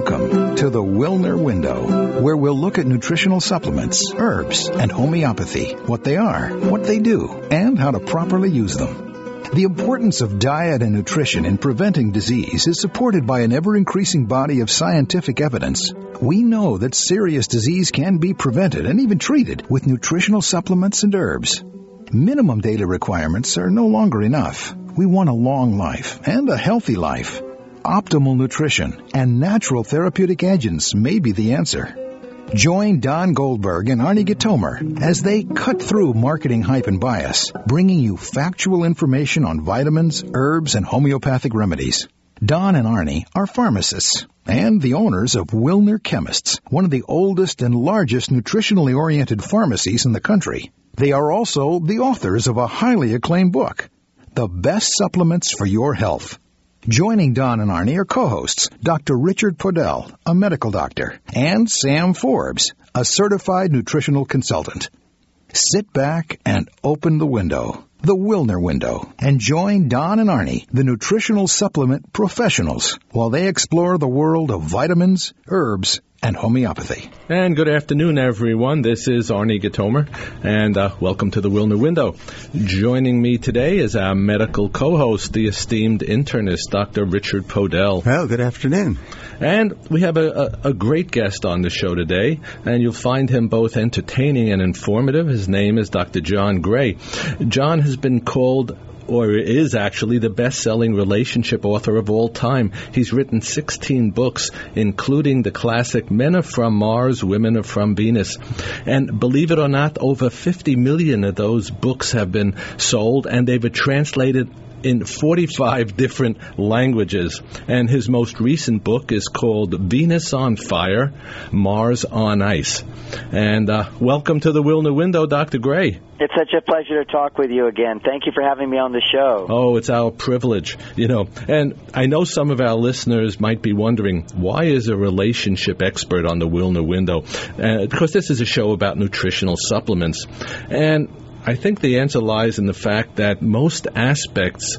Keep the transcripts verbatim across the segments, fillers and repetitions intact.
Welcome to the Wilner Window, where we'll look at nutritional supplements, herbs, and homeopathy, what they are, what they do, and how to properly use them. The importance of diet and nutrition in preventing disease is supported by an ever-increasing body of scientific evidence. We know that serious disease can be prevented and even treated with nutritional supplements and herbs. Minimum daily requirements are no longer enough. We want a long life and a healthy life. Optimal nutrition and natural therapeutic agents may be the answer. Join Don Goldberg and Arnie Gitomer as they cut through marketing hype and bias, bringing you factual information on vitamins, herbs, and homeopathic remedies. Don and Arnie are pharmacists and the owners of Wilner Chemists, one of the oldest and largest nutritionally oriented pharmacies in the country. They are also the authors of a highly acclaimed book, The Best Supplements for Your Health. Joining Don and Arnie are co-hosts Doctor Richard Podell, a medical doctor, and Sam Forbes, a certified nutritional consultant. Sit back and open the window, the Wilner Window, and join Don and Arnie, the nutritional supplement professionals, while they explore the world of vitamins, herbs, and homeopathy. And good afternoon, everyone. This is Arnie Gitomer, and uh, welcome to the Wilner Window. Joining me today is our medical co-host, the esteemed internist, Doctor Richard Podell. Well, good afternoon. And we have a, a, a great guest on the show today, and you'll find him both entertaining and informative. His name is Doctor John Gray. John has been called, or is actually, the best-selling relationship author of all time. He's written sixteen books, including the classic Men Are From Mars, Women Are From Venus. And believe it or not, over fifty million of those books have been sold, and they've been translated in forty-five different languages. And his most recent book is called Venus on Fire, Mars on Ice. And uh, welcome to the Wilner Window, Doctor Gray. It's such a pleasure to talk with you again. Thank you for having me on the show. Oh, it's our privilege, you know. And I know some of our listeners might be wondering, why is a relationship expert on the Wilner Window? Uh, because this is a show about nutritional supplements. And I think the answer lies in the fact that most aspects,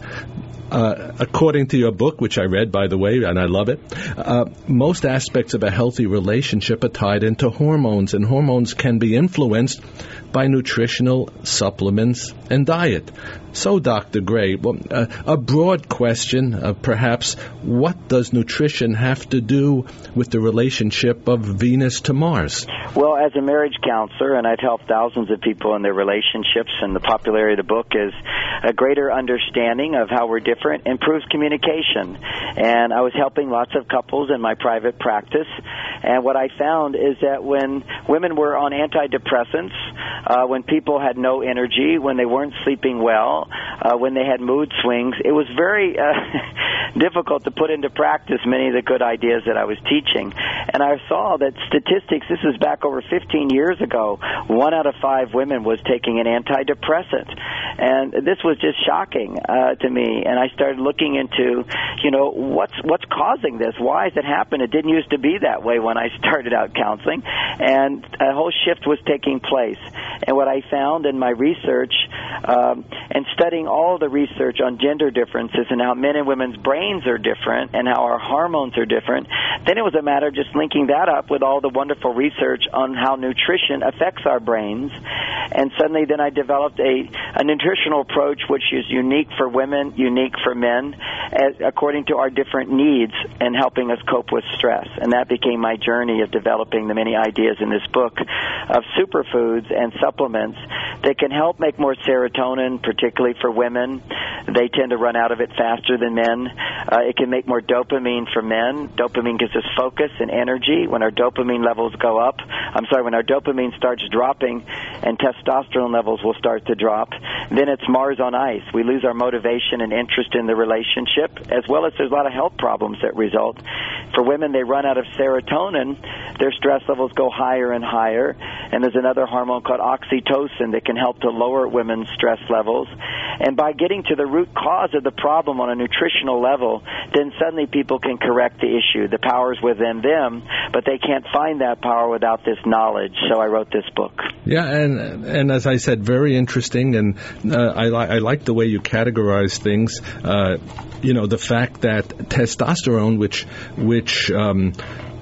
uh, according to your book, which I read, by the way, and I love it, uh, most aspects of a healthy relationship are tied into hormones, and hormones can be influenced by nutritional supplements and diet. So, Doctor Gray, well, uh, a broad question, uh, perhaps, what does nutrition have to do with the relationship of Venus to Mars? Well, as a marriage counselor, and I've helped thousands of people in their relationships, and the popularity of the book is a greater understanding of how we're different improves communication. And I was helping lots of couples in my private practice, and what I found is that when women were on antidepressants, uh, when people had no energy, when they weren't sleeping well, Uh, when they had mood swings, it was very uh, difficult to put into practice many of the good ideas that I was teaching. And I saw that statistics, this is back over fifteen years ago, one out of five women was taking an antidepressant. And this was just shocking uh, to me. And I started looking into, you know, what's what's causing this? Why has it happened? It didn't used to be that way when I started out counseling. And a whole shift was taking place. And what I found in my research, um, and studying all the research on gender differences and how men and women's brains are different and how our hormones are different, then it was a matter of just linking that up with all the wonderful research on how nutrition affects our brains. And suddenly then I developed a, a nutritional approach which is unique for women, unique for men, as, according to our different needs and helping us cope with stress. And that became my journey of developing the many ideas in this book of superfoods and supplements that can help make more serotonin, particularly for women. They tend to run out of it faster than men. Uh, it can make more dopamine for men. Dopamine gives us focus and energy. When our dopamine levels go up, I'm sorry, when our dopamine starts dropping and testosterone levels will start to drop, then it's Mars on ice. We lose our motivation and interest in the relationship, as well as there's a lot of health problems that result. For women, they run out of serotonin. Their stress levels go higher and higher. And there's another hormone called oxytocin that can help to lower women's stress levels. And by getting to the root cause of the problem on a nutritional level, then suddenly people can correct the issue. The power's within them, but they can't find that power without this knowledge. So I wrote this book. Yeah, and and as I said, very interesting, and uh, I, li- I like the way you categorize things. Uh, you know, the fact that testosterone, which which um,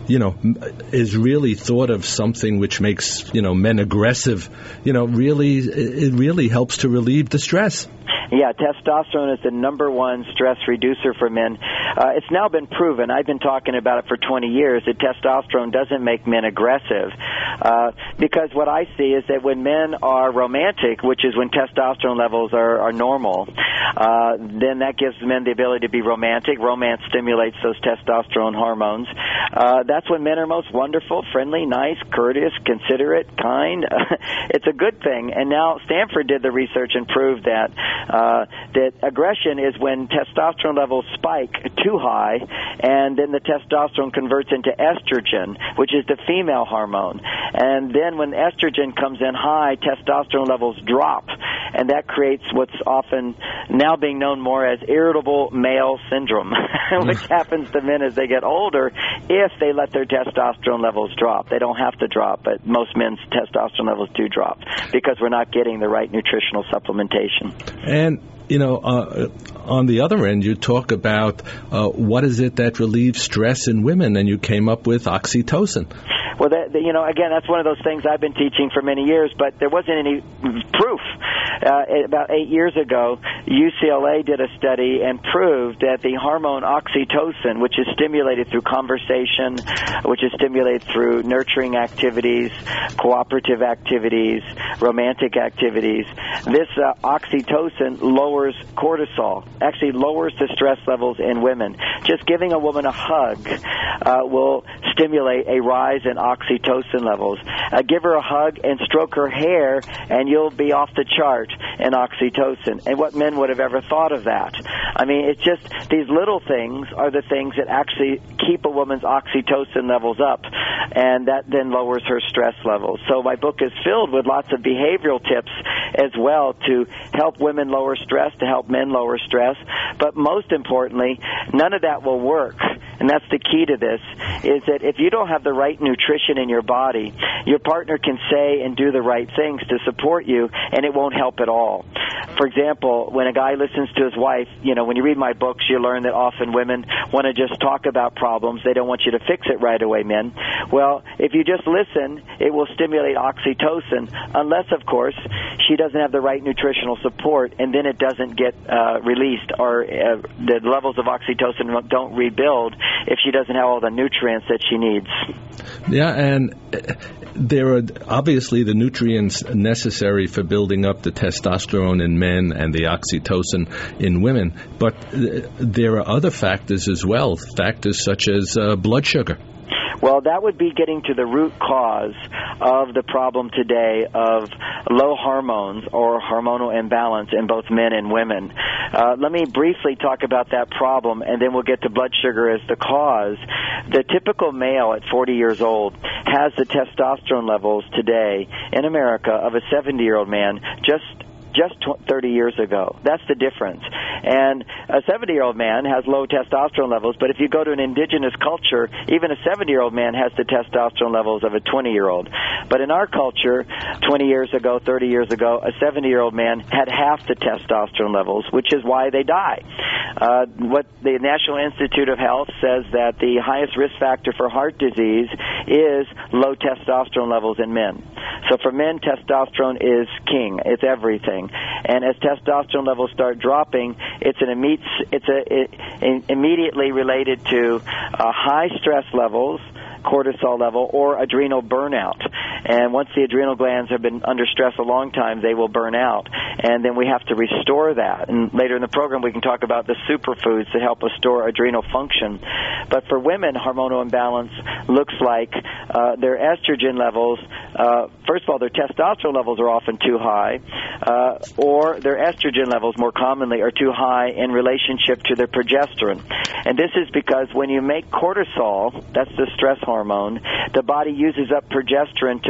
you know, is really thought of something which makes, you know, men aggressive, you know, really, it really helps to relieve the stress. Yeah, testosterone is the number one stress reducer for men. Uh, it's now been proven, I've been talking about it for twenty years, that testosterone doesn't make men aggressive. Uh, because what I see is that when men are romantic, which is when testosterone levels are, are normal, uh, then that gives men the ability to be romantic. Romance stimulates those testosterone hormones. Uh, that's when men are most wonderful, friendly, nice, courteous, considerate, kind. It's a good thing. And now Stanford did the research and proved that Uh, that aggression is when testosterone levels spike too high, and then the testosterone converts into estrogen, which is the female hormone. And then when estrogen comes in high, testosterone levels drop, and that creates what's often now being known more as irritable male syndrome, which happens to men as they get older if they let their testosterone levels drop. They don't have to drop, but most men's testosterone levels do drop because we're not getting the right nutritional supplementation. And, you know, uh, on the other end, you talk about uh, what is it that relieves stress in women, and you came up with oxytocin. Well, that, you know, again, that's one of those things I've been teaching for many years, but there wasn't any proof. Uh, about eight years ago, U C L A did a study and proved that the hormone oxytocin, which is stimulated through conversation, which is stimulated through nurturing activities, cooperative activities, romantic activities, this uh, oxytocin lowers cortisol, actually lowers the stress levels in women. Just giving a woman a hug uh, will stimulate a rise in oxytocin levels. Uh, give her a hug and stroke her hair, and you'll be off the chart in oxytocin. And what men would have ever thought of that? I mean, it's just these little things are the things that actually keep a woman's oxytocin levels up, and that then lowers her stress levels. So my book is filled with lots of behavioral tips as well to help women lower stress, to help men lower stress. But most importantly, none of that will work. And that's the key to this, is that if you don't have the right nutrition in your body, your partner can say and do the right things to support you, and it won't help at all. For example, when a guy listens to his wife, you know, when you read my books, you learn that often women want to just talk about problems. They don't want you to fix it right away, men. Well, if you just listen, it will stimulate oxytocin, unless, of course, she doesn't have the right nutritional support, and then it doesn't get uh, released, or uh, the levels of oxytocin don't rebuild if she doesn't have all the nutrients that she needs. Yeah, and there are obviously the nutrients necessary for building up the testosterone in men and the oxytocin in women, but there are other factors as well, factors such as uh, blood sugar. Well, that would be getting to the root cause of the problem today of low hormones or hormonal imbalance in both men and women. Uh, let me briefly talk about that problem, and then we'll get to blood sugar as the cause. The typical male at forty years old has the testosterone levels today in America of a seventy-year-old man just just thirty years ago. That's the difference. And a seventy-year-old man has low testosterone levels, but if you go to an indigenous culture, even a seventy-year-old man has the testosterone levels of a twenty-year-old. But in our culture, twenty years ago, thirty years ago, a seventy-year-old man had half the testosterone levels, which is why they die. Uh, what the National Institute of Health says that the highest risk factor for heart disease is low testosterone levels in men. So for men, testosterone is king. It's everything. And as testosterone levels start dropping, it's an imme- it's a, it, immediately related to uh, high stress levels, cortisol level, or adrenal burnout. And once the adrenal glands have been under stress a long time, they will burn out. And then we have to restore that. And later in the program, we can talk about the superfoods that help restore adrenal function. But for women, hormonal imbalance looks like uh, their estrogen levels, uh, first of all, their testosterone levels are often too high, uh, or their estrogen levels, more commonly, are too high in relationship to their progesterone. And this is because when you make cortisol, that's the stress hormone, the body uses up progesterone to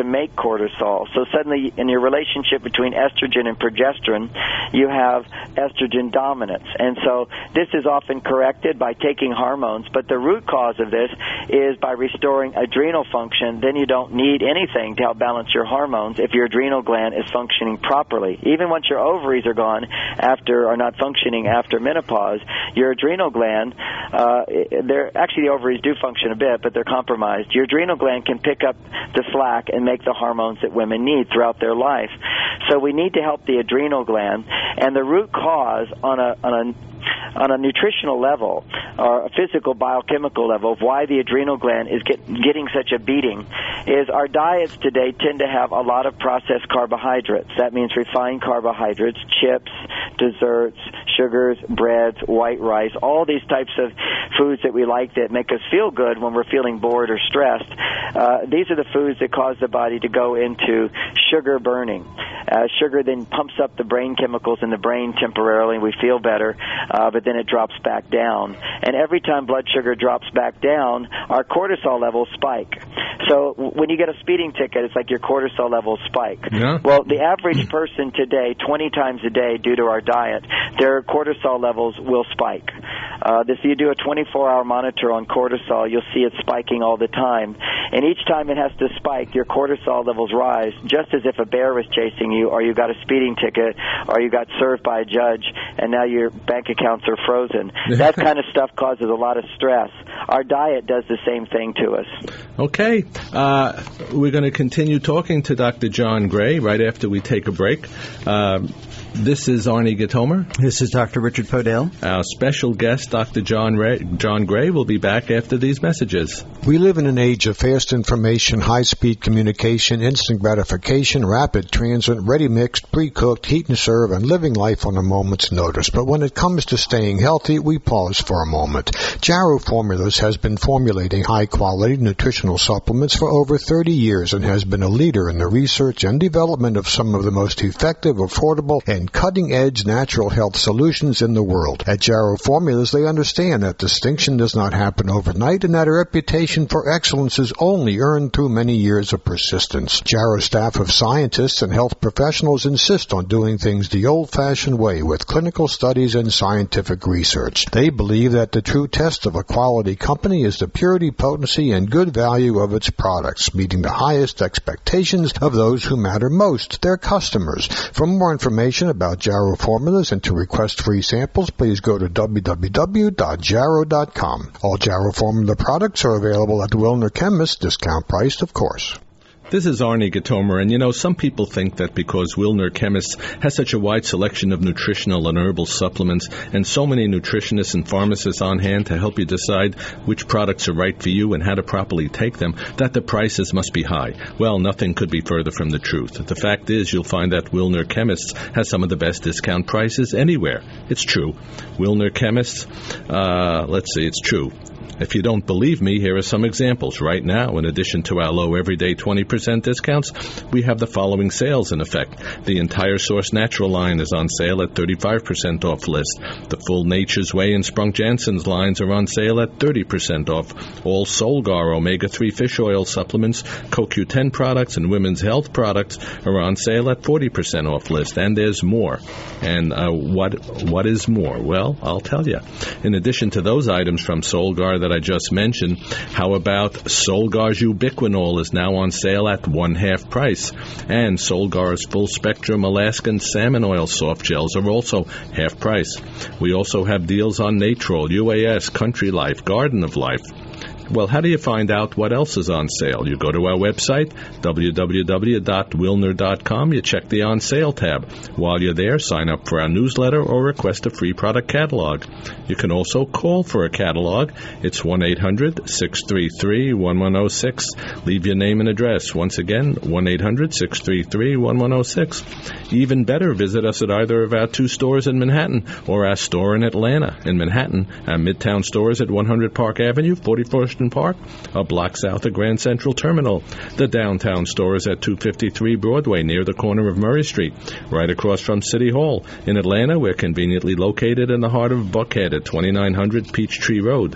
make cortisol. So suddenly, in your relationship between estrogen and progesterone, you have estrogen dominance. And so this is often corrected by taking hormones, but the root cause of this is by restoring adrenal function. Then you don't need anything to help balance your hormones if your adrenal gland is functioning properly. Even once your ovaries are gone after, are not functioning after menopause, your adrenal gland, uh, they're, actually the ovaries do function a bit, but they're compromised. Your adrenal gland can pick up the slack and make the hormones that women need throughout their life. So we need to help the adrenal gland, and the root cause on a, on a on a nutritional level or a physical biochemical level of why the adrenal gland is get, getting such a beating is our diets today tend to have a lot of processed carbohydrates. That means refined carbohydrates, chips, desserts, sugars, breads, white rice, all these types of foods that we like that make us feel good when we're feeling bored or stressed. Uh, these are the foods that cause the body to go into sugar burning. Uh, sugar then pumps up the brain chemicals in the brain temporarily, and we feel better, uh, but then it drops back down. And every time blood sugar drops back down, our cortisol levels spike. So when you get a speeding ticket, it's like your cortisol levels spike. Yeah. Well, the average person today, twenty times a day due to our diet, their cortisol levels will spike. Uh, this, you do a twenty-four hour monitor on cortisol, you'll see it spiking all the time. And each time it has to spike, your cortisol levels rise, just as if a bear was chasing you, or you got a speeding ticket, or you got served by a judge, and now your bank accounts are frozen. That kind of stuff causes a lot of stress. Our diet does the same thing to us. Okay. Uh, we're going to continue talking to Doctor John Gray right after we take a break. Uh, This is Arnie Gitomer. This is Doctor Richard Podell. Our special guest, Doctor John Ray, John Gray, will be back after these messages. We live in an age of fast information, high-speed communication, instant gratification, rapid transit, ready-mixed, pre-cooked, heat and serve, and living life on a moment's notice. But when it comes to staying healthy, we pause for a moment. Jarrow Formulas has been formulating high-quality nutritional supplements for over thirty years and has been a leader in the research and development of some of the most effective, affordable, and cutting-edge natural health solutions in the world. At Jarrow Formulas, they understand that distinction does not happen overnight and that a reputation for excellence is only earned through many years of persistence. Jarrow staff of scientists and health professionals insist on doing things the old-fashioned way with clinical studies and scientific research. They believe that the true test of a quality company is the purity, potency, and good value of its products, meeting the highest expectations of those who matter most, their customers. For more information about Jarrow Formulas and to request free samples, please go to w w w dot jarrow dot com. All Jarrow Formula products are available at Wilner Chemist, discount priced, of course. This is Arnie Gitomer, and you know, some people think that because Wilner Chemist has such a wide selection of nutritional and herbal supplements and so many nutritionists and pharmacists on hand to help you decide which products are right for you and how to properly take them, that the prices must be high. Well, nothing could be further from the truth. The fact is, you'll find that Wilner Chemist has some of the best discount prices anywhere. It's true. Wilner Chemist, uh, let's see, it's true. If you don't believe me, here are some examples. Right now, in addition to our low everyday twenty percent discounts, we have the following sales in effect. The entire Source Natural line is on sale at thirty-five percent off list. The full Nature's Way and Sprunk Jansen's lines are on sale at thirty percent off. All Solgar omega three fish oil supplements, C O Q ten products, and women's health products are on sale at forty percent off list. And there's more. And uh, what what is more? Well, I'll tell you. In addition to those items from Solgar that I just mentioned, how about Solgar's Ubiquinol is now on sale at one-half price, and Solgar's full-spectrum Alaskan salmon oil soft gels are also half price. We also have deals on Natrol, U A S, Country Life, Garden of Life. Well, how do you find out what else is on sale? You go to our website, w w w dot wilner dot com. You check the On Sale tab. While you're there, sign up for our newsletter or request a free product catalog. You can also call for a catalog. It's one eight hundred six three three one one zero six. Leave your name and address. Once again, one eight hundred six three three one one zero six. Even better, visit us at either of our two stores in Manhattan or our store in Atlanta. In Manhattan, our Midtown store is at one hundred Park Avenue, forty-fourth Park, a block south of Grand Central Terminal. The downtown store is at two fifty-three Broadway, near the corner of Murray Street, right across from City Hall. In Atlanta, we're conveniently located in the heart of Buckhead at twenty-nine hundred Peachtree Road.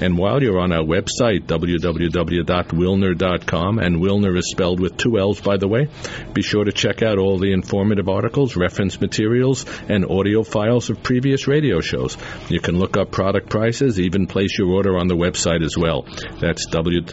And while you're on our website, w w w dot wilner dot com, and Wilner is spelled with two L's, by the way, be sure to check out all the informative articles, reference materials, and audio files of previous radio shows. You can look up product prices, even place your order on the website as well. That's w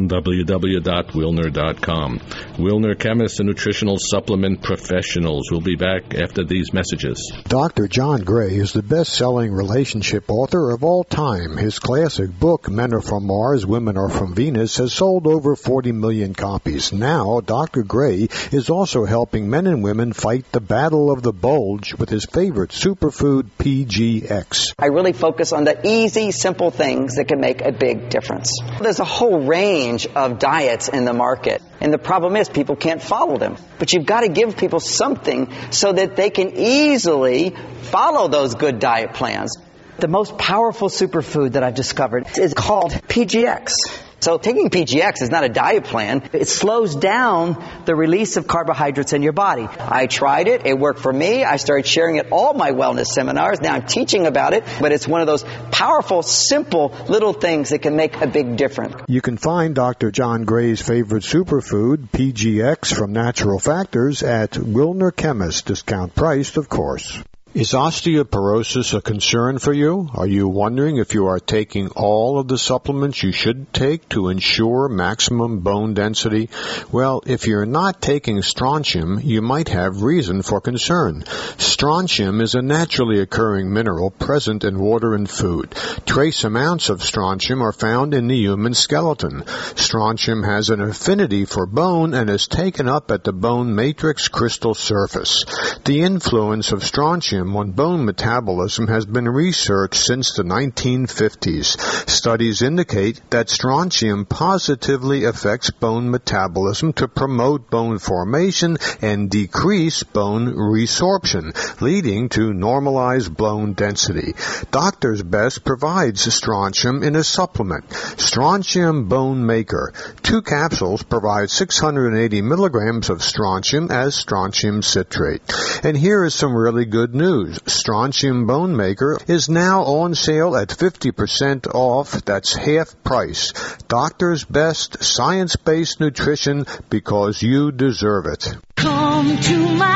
w w dot wilner dot com. Wilner Chemists and Nutritional Supplement Professionals. We'll be back after these messages. Doctor John Gray is the best-selling relationship author of all time. His classic book, Men Are From Mars, Women Are From Venus, has sold over forty million copies. Now, Doctor Gray is also helping men and women fight the battle of the bulge with his favorite superfood, P G X. I really focus on the easy, simple things that can make a big difference. There's a whole range of diets in the market, and the problem is people can't follow them. But you've got to give people something so that they can easily follow those good diet plans. The most powerful superfood that I've discovered is called P G X. So taking P G X is not a diet plan. It slows down the release of carbohydrates in your body. I tried it. It worked for me. I started sharing it at all my wellness seminars. Now I'm teaching about it. But it's one of those powerful, simple little things that can make a big difference. You can find Doctor John Gray's favorite superfood, P G X, from Natural Factors at Wilner Chemist, discount priced, of course. Is osteoporosis a concern for you? Are you wondering if you are taking all of the supplements you should take to ensure maximum bone density? Well, if you're not taking strontium, you might have reason for concern. Strontium is a naturally occurring mineral present in water and food. Trace amounts of strontium are found in the human skeleton. Strontium has an affinity for bone and is taken up at the bone matrix crystal surface. The influence of strontium on bone metabolism has been researched since the nineteen fifties. Studies indicate that strontium positively affects bone metabolism to promote bone formation and decrease bone resorption, leading to normalized bone density. Doctor's Best provides strontium in a supplement. Strontium Bone Maker. Two capsules provide six hundred eighty milligrams of strontium as strontium citrate. And here is some really good news. Strontium Bone Maker is now on sale at fifty percent off. That's half price. Doctor's Best science-based nutrition, because you deserve it. Come to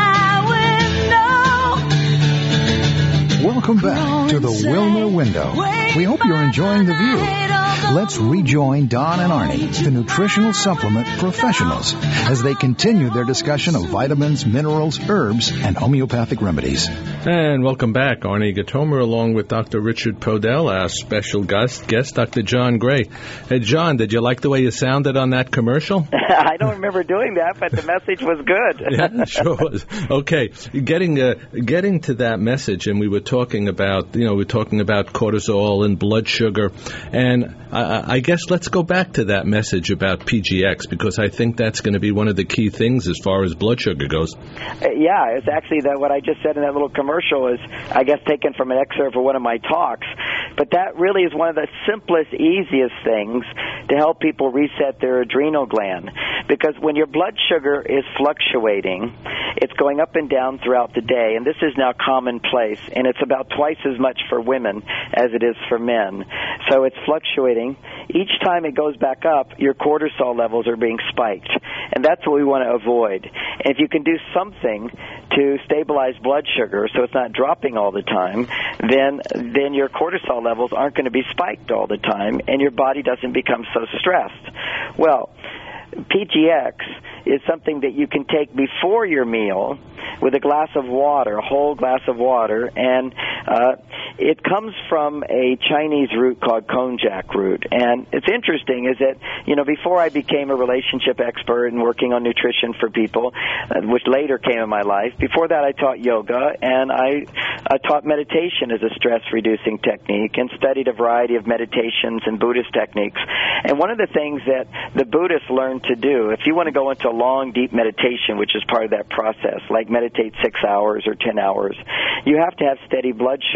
my window. Welcome back to the Wilner Window. We hope you're enjoying the view. Let's rejoin Don and Arnie, the nutritional supplement professionals, as they continue their discussion of vitamins, minerals, herbs, and homeopathic remedies. And welcome back. Arnie Gatomer along with Doctor Richard Podell, our special guest, guest Doctor John Gray. Hey, John, did you like the way you sounded on that commercial? I don't remember doing that, but the message was good. Yeah, sure was. Okay, getting uh, getting to that message, and we were talking about, you know, we were talking about cortisol and blood sugar, and I, I guess let's go back to that message about P G X, because I think that's going to be one of the key things as far as blood sugar goes. Uh, yeah, it's actually that what I just said in that little commercial is, I guess, taken from an excerpt of one of my talks. But that really is one of the simplest, easiest things to help people reset their adrenal gland. Because when your blood sugar is fluctuating, it's going up and down throughout the day, and this is now commonplace, and it's about twice as much for women as it is for men. So it's fluctuating. Each time it goes back up, your cortisol levels are being spiked, and that's what we want to avoid. And if you can do something to stabilize blood sugar so it's not dropping all the time, then then your cortisol levels aren't going to be spiked all the time, and your body doesn't become so stressed. Well, P G X is something that you can take before your meal with a glass of water, a whole glass of water, and uh, it comes from a Chinese root called konjac root. And it's interesting is that, you know, before I became a relationship expert and working on nutrition for people, uh, which later came in my life, before that I taught yoga, and I, I taught meditation as a stress-reducing technique and studied a variety of meditations and Buddhist techniques. And one of the things that the Buddhists learned to do, if you want to go into a long, deep meditation, which is part of that process, like meditate six hours or ten hours, you have to have steady blood sugar.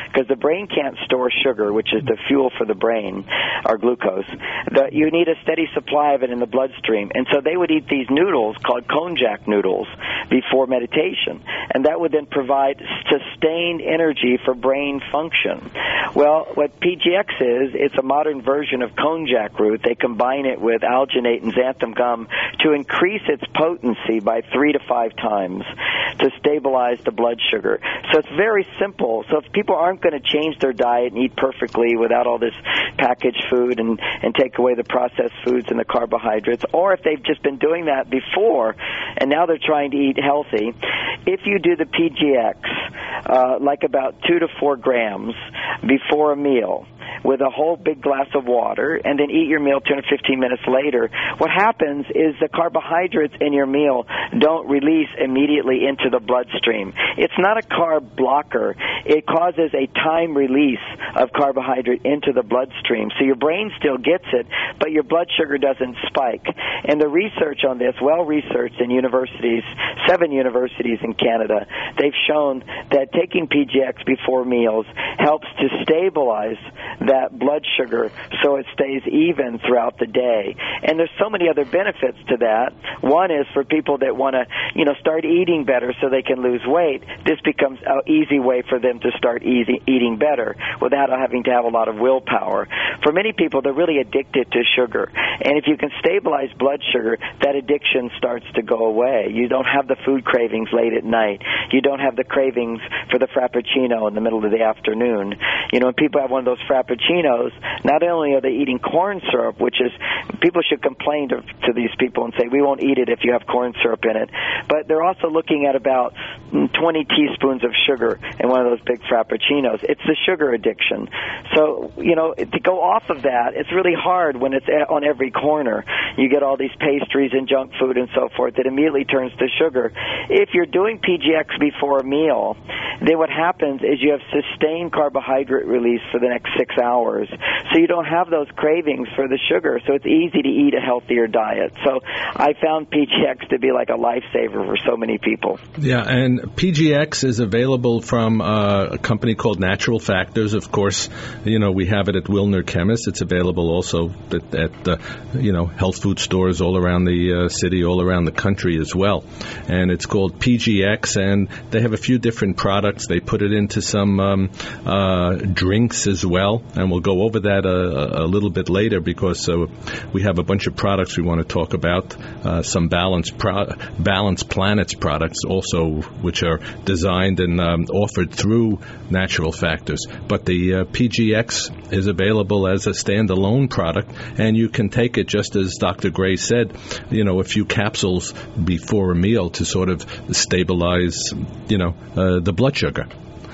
because the brain can't store sugar, which is the fuel for the brain, or glucose. The, you need a steady supply of it in the bloodstream. And so they would eat these noodles called konjac noodles before meditation, and that would then provide sustained energy for brain function. Well, what P G X is, it's a modern version of konjac root. They combine it with alginate and xanthan gum to increase its potency by three to five times to stabilize the blood sugar. So it's very simple. So if people aren't going to change their diet and eat perfectly without all this packaged food and, and take away the processed foods and the carbohydrates, or if they've just been doing that before and now they're trying to eat healthy, if you do the P G X, uh, like about two to four grams before a meal, with a whole big glass of water, and then eat your meal ten or fifteen minutes later, what happens is the carbohydrates in your meal don't release immediately into the bloodstream. It's not a carb blocker. It causes a time release of carbohydrate into the bloodstream. So your brain still gets it, but your blood sugar doesn't spike. And the research on this, well-researched in universities, seven universities in Canada, they've shown that taking P G X before meals helps to stabilize that blood sugar so it stays even throughout the day. And there's so many other benefits to that. One is for people that want to, you know, start eating better so they can lose weight. This becomes an easy way for them to start easy, eating better without having to have a lot of willpower. For many people, they're really addicted to sugar. And if you can stabilize blood sugar, that addiction starts to go away. You don't have the food cravings late at night. You don't have the cravings for the Frappuccino in the middle of the afternoon. You know, when people have one of those Frappuccinos, not only are they eating corn syrup, which is, people should complain to, to these people and say, we won't eat it if you have corn syrup in it, but they're also looking at about twenty teaspoons of sugar in one of those big Frappuccinos. It's the sugar addiction. So, you know, to go off of that, it's really hard when it's on every corner. You get all these pastries and junk food and so forth that immediately turns to sugar. If you're doing P G X before a meal, then what happens is you have sustained carbohydrate release for the next six hours. So you don't have those cravings for the sugar, so it's easy to eat a healthier diet. So I found P G X to be like a lifesaver for so many people. Yeah, and P G X is available from uh, a company called Natural Factors. Of course, you know, we have it at Wilner Chemist. It's available also at, at uh, you know, health food stores all around the uh, city, all around the country as well. And it's called P G X, and they have a few different products. They put it into some um, uh, drinks as well, and we'll go over that a, a little bit later because uh, we have a bunch of products we want to talk about. Uh, some Balanced Pro- Balanced Planets products also, which are designed and um, offered through Natural Factors. But the uh, P G X is available as a standalone product, and you can take it just as Doctor Gray said, you know, a few capsules before a meal to sort of stabilize, you know, uh, the blood sugar.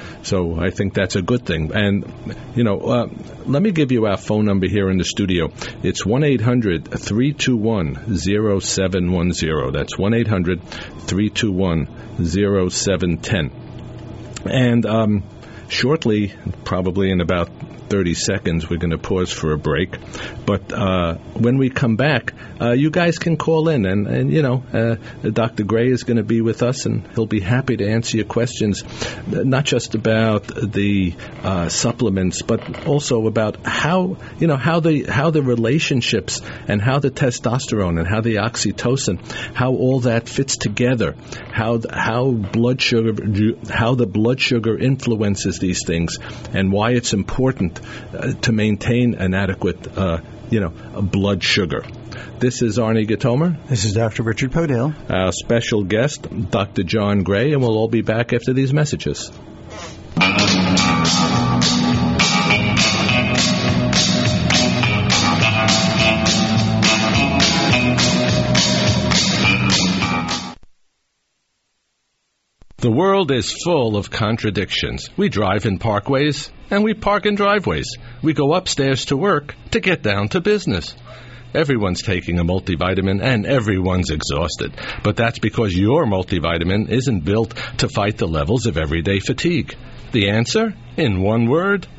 So I think that's a good thing. And, you know, uh, let me give you our phone number here in the studio. It's one eight hundred three two one zero seven one zero. That's one eight hundred three two one zero seven one zero. And um, shortly, probably in about thirty seconds, we're going to pause for a break. But uh, when we come back, uh, you guys can call in, and, and you know, uh, Doctor Gray is going to be with us, and he'll be happy to answer your questions, not just about the uh, supplements, but also about how, you know, how the how the relationships and how the testosterone and how the oxytocin, how all that fits together, how how blood sugar, how the blood sugar influences these things, and why it's important uh, to maintain an adequate, uh, you know, blood sugar. This is Arnie Gatomer. This is Doctor Richard Podell. Our special guest, Doctor John Gray, and we'll all be back after these messages. The world is full of contradictions. We drive in parkways, and we park in driveways. We go upstairs to work to get down to business. Everyone's taking a multivitamin, and everyone's exhausted. But that's because your multivitamin isn't built to fight the levels of everyday fatigue. The answer? In one word,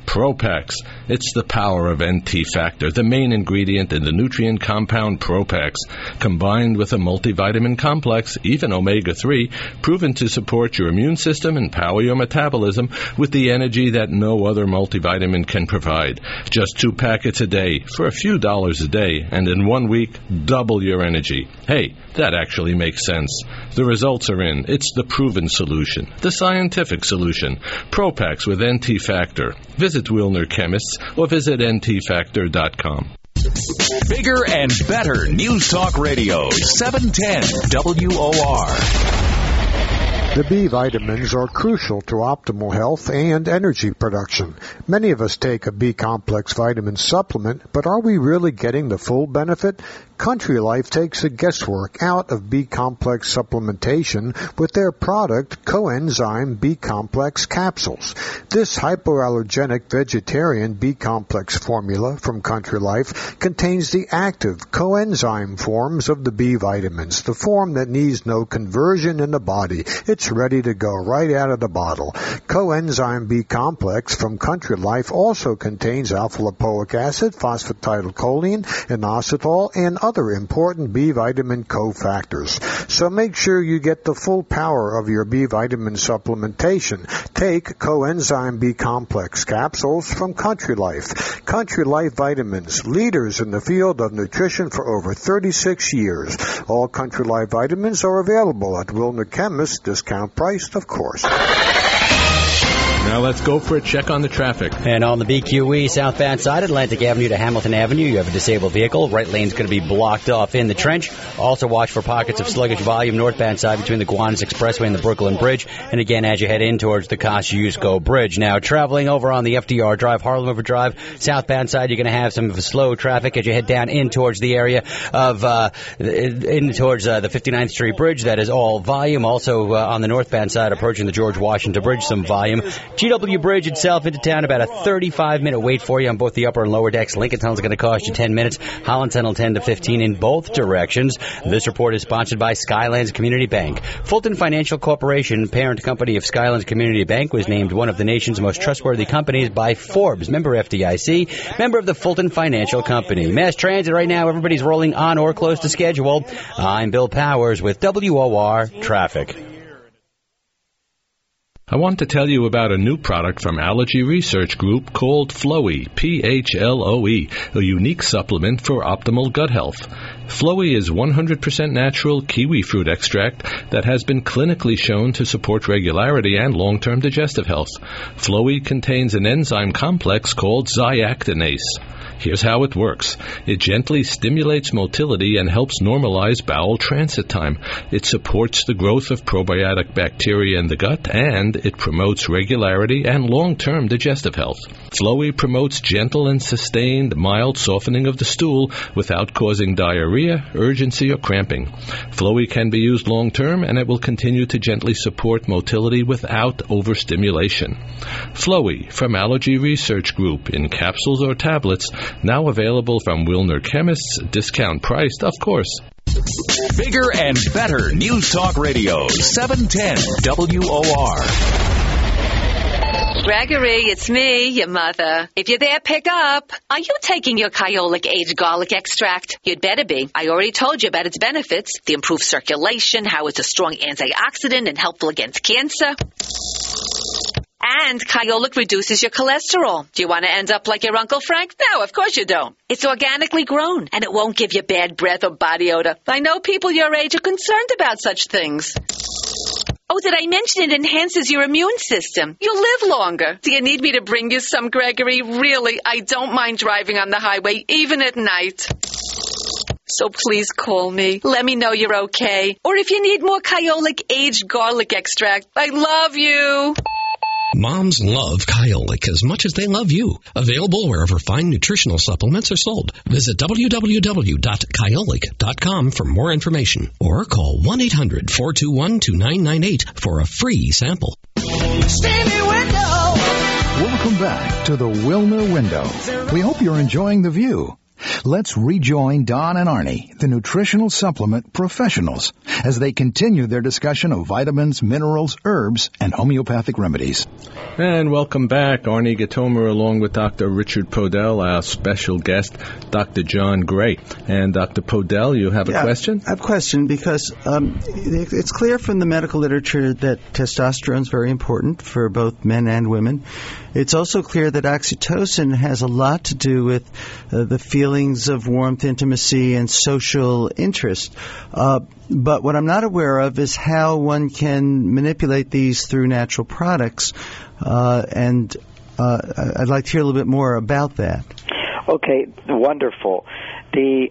Propax. It's the power of N T Factor, the main ingredient in the nutrient compound Propax, combined with a multivitamin complex, even omega three, proven to support your immune system and power your metabolism with the energy that no other multivitamin can provide. Just two packets a day for a few dollars a day, and in one week, double your energy. Hey, that actually makes sense. The results are in. It's the proven solution, the scientific solution. Propax with N T Factor. Visit Wilner Chemists or visit N T factor dot com. Bigger and better News Talk Radio, seven ten W O R. The B vitamins are crucial to optimal health and energy production. Many of us take a B-complex vitamin supplement, but are we really getting the full benefit? Country Life takes the guesswork out of B-complex supplementation with their product Coenzyme B-complex capsules. This hypoallergenic vegetarian B-complex formula from Country Life contains the active coenzyme forms of the B vitamins, the form that needs no conversion in the body. It's ready to go right out of the bottle. Coenzyme B-complex from Country Life also contains alpha-lipoic acid, phosphatidylcholine, inositol, and other important B vitamin cofactors. So make sure you get the full power of your B vitamin supplementation. Take Coenzyme B-complex capsules from Country Life. Country Life vitamins, leaders in the field of nutrition for over thirty-six years. All Country Life vitamins are available at Wilner Chemists, discount priced, of course. Now let's go for a check on the traffic. And on the B Q E southbound side, Atlantic Avenue to Hamilton Avenue, you have a disabled vehicle. Right lane's going to be blocked off in the trench. Also watch for pockets of sluggish volume northbound side between the Gowanus Expressway and the Brooklyn Bridge. And again, as you head in towards the Kosciuszko Bridge. Now, traveling over on the F D R Drive, Harlem River Drive, southbound side, you're going to have some slow traffic as you head down in towards the area of, uh, in towards uh, the fifty-ninth Street Bridge. That is all volume. Also uh, on the northbound side, approaching the George Washington Bridge, some volume. G W Bridge itself into town, about a thirty-five minute wait for you on both the upper and lower decks. Lincoln Tunnel is going to cost you ten minutes. Holland Tunnel ten to fifteen in both directions. This report is sponsored by Skylands Community Bank. Fulton Financial Corporation, parent company of Skylands Community Bank, was named one of the nation's most trustworthy companies by Forbes. Member F D I C, member of the Fulton Financial Company. Mass transit right now, everybody's rolling on or close to schedule. I'm Bill Powers with W O R Traffic. I want to tell you about a new product from Allergy Research Group called Floe, P H L O E, a unique supplement for optimal gut health. Floe is one hundred percent natural kiwi fruit extract that has been clinically shown to support regularity and long-term digestive health. Floe contains an enzyme complex called zyactinase. Here's how it works. It gently stimulates motility and helps normalize bowel transit time. It supports the growth of probiotic bacteria in the gut, and it promotes regularity and long-term digestive health. Floe promotes gentle and sustained mild softening of the stool without causing diarrhea, urgency, or cramping. Floe can be used long-term, and it will continue to gently support motility without overstimulation. Floe from Allergy Research Group in capsules or tablets, now available from Wilner Chemists, discount priced, of course. Bigger and better News Talk Radio, seven ten W O R. Gregory, it's me, your mother. If you're there, pick up. Are you taking your Kyolic Aged Garlic Extract? You'd better be. I already told you about its benefits. The improved circulation, how it's a strong antioxidant and helpful against cancer. And Kyolic reduces your cholesterol. Do you want to end up like your Uncle Frank? No, of course you don't. It's organically grown, and it won't give you bad breath or body odor. I know people your age are concerned about such things. Oh, did I mention it enhances your immune system? You'll live longer. Do you need me to bring you some, Gregory? Really, I don't mind driving on the highway, even at night. So please call me. Let me know you're okay. Or if you need more Kyolic Aged Garlic Extract, I love you. Moms love Kyolic as much as they love you. Available wherever fine nutritional supplements are sold. Visit w w w dot kyolic dot com for more information or call one eight hundred four two one two nine nine eight for a free sample. Stevie Window. Welcome back to the Wilner Window. We hope you're enjoying the view. Let's rejoin Don and Arnie, the nutritional supplement professionals, as they continue their discussion of vitamins, minerals, herbs, and homeopathic remedies. And welcome back. Arnie Gatomer along with Doctor Richard Podell, our special guest, Doctor John Gray. And Doctor Podell, you have a yeah, question? I have a question because um, it's clear from the medical literature that testosterone is very important for both men and women. It's also clear that oxytocin has a lot to do with uh, the feelings of warmth, intimacy, and social interest. Uh, but what I'm not aware of is how one can manipulate these through natural products. Uh, and uh, I'd like to hear a little bit more about that. Okay, wonderful. The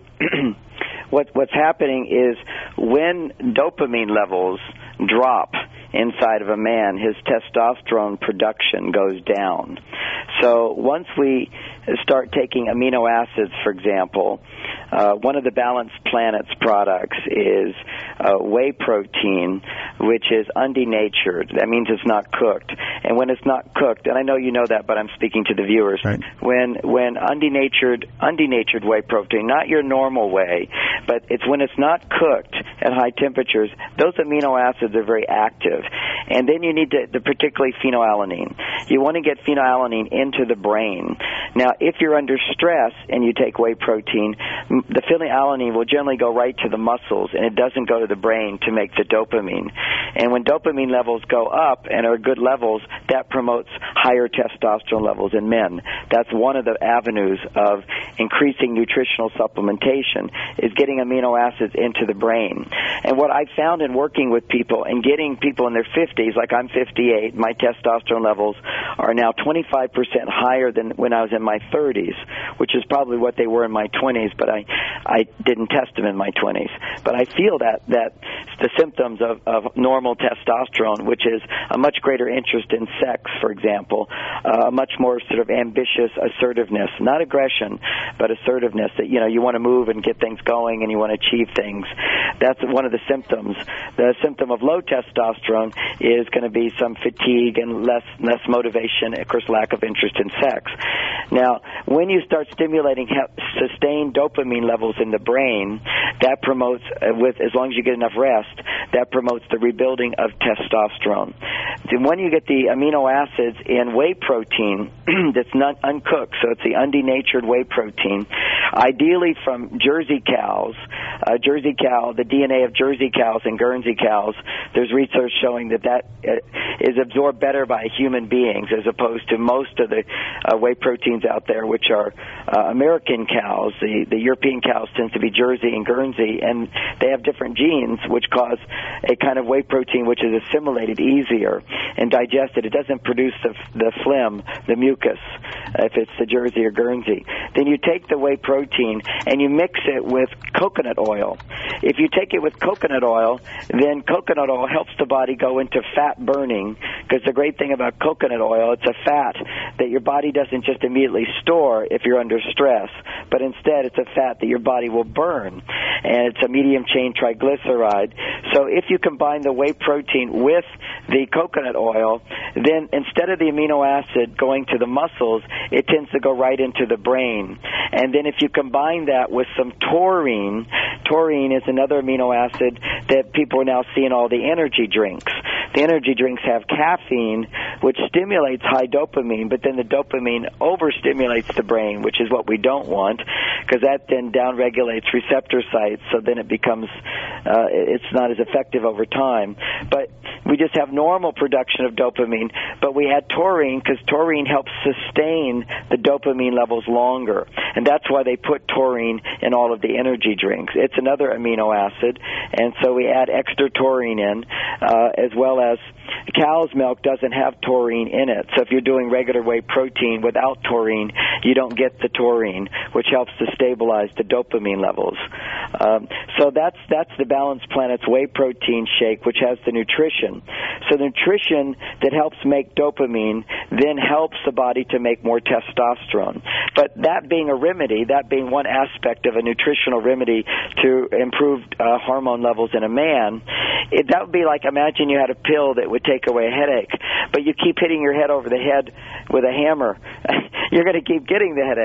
what what's happening is when dopamine levels drop inside of a man, his testosterone production goes down. So once we start taking amino acids, for example, uh, one of the Balanced Planets products is uh, whey protein, which is undenatured. That means it's not cooked. And when it's not cooked, and I know you know that, but I'm speaking to the viewers, right. when when undenatured undenatured whey protein, not your normal whey, but it's when it's not cooked at high temperatures, those amino acids are very active. And then you need to, the particularly phenylalanine. You want to get phenylalanine into the brain. Now, if you're under stress and you take whey protein, the phenylalanine will generally go right to the muscles, and it doesn't go to the brain to make the dopamine. And when dopamine levels go up and are good levels, that promotes higher testosterone levels in men. That's one of the avenues of increasing nutritional supplementation, is getting amino acids into the brain. And what I found in working with people and getting people in their fifties, like I'm fifty-eight, my testosterone levels are now twenty-five percent higher than when I was in my thirties, which is probably what they were in my twenties, but I I didn't test them in my twenties. But I feel that, that the symptoms of, of normal testosterone, which is a much greater interest in sex, for example, uh, a much more sort of ambitious assertiveness, not aggression, but assertiveness, that, you know, you want to move and get things going and you want to achieve things. That's one of the symptoms. The symptom of low testosterone is going to be some fatigue and less less motivation, of course, lack of interest in sex. Now, when you start stimulating sustained dopamine levels in the brain, that promotes, uh, with as long as you get enough rest, that promotes the rebuilding of testosterone. Then when you get the amino acids in whey protein that's not uncooked, so it's the undenatured whey protein, ideally from Jersey cows, uh, Jersey cow, the D N A of Jersey cows and Guernsey cows, there's research showing that that uh, is absorbed better by human beings as opposed to most of the uh, whey proteins out there, which are uh, American cows. The, the European cows tend to be Jersey and Guernsey, and they have different genes which cause a kind of whey protein which is assimilated easier and digested. It doesn't produce the, the phlegm, the mucus, if it's the Jersey or Guernsey. Then you take the whey protein and you mix it with coconut oil. If you take it with coconut oil, then coconut oil helps the body go into fat burning, because the great thing about coconut oil, it's a fat that your body doesn't just immediately store if you're under stress, but instead it's a fat that your body will burn, and it's a medium-chain triglyceride. So if you combine the whey protein with the coconut oil, then instead of the amino acid going to the muscles, it tends to go right into the brain. And then if you combine that with some taurine, taurine is another amino acid that people are now seeing all the energy drinks. The energy drinks have caffeine, which stimulates high dopamine, but then the dopamine overstimulates the brain, which is what we don't want, because that then downregulates receptor sites, so then it becomes, uh, it's not as effective over time. But we just have normal production of dopamine, but we had taurine, because taurine helps sustain the dopamine levels longer, and that's why they put taurine in all of the energy drinks. It's another amino acid, and so we add extra taurine in, uh, as well as cow's milk doesn't have taurine in it. So if you're doing regular whey protein without taurine, you don't get the taurine, which helps to stabilize the dopamine levels. Um, so that's that's the Balanced Planets whey protein shake, which has the nutrition. So the nutrition that helps make dopamine then helps the body to make more testosterone. But that being a remedy, that being one aspect of a nutritional remedy to improve uh, hormone levels in a man, it, that would be like, imagine you had a pill that would take away a headache, but you keep hitting your head over the head with a hammer. You're going to keep getting the headache.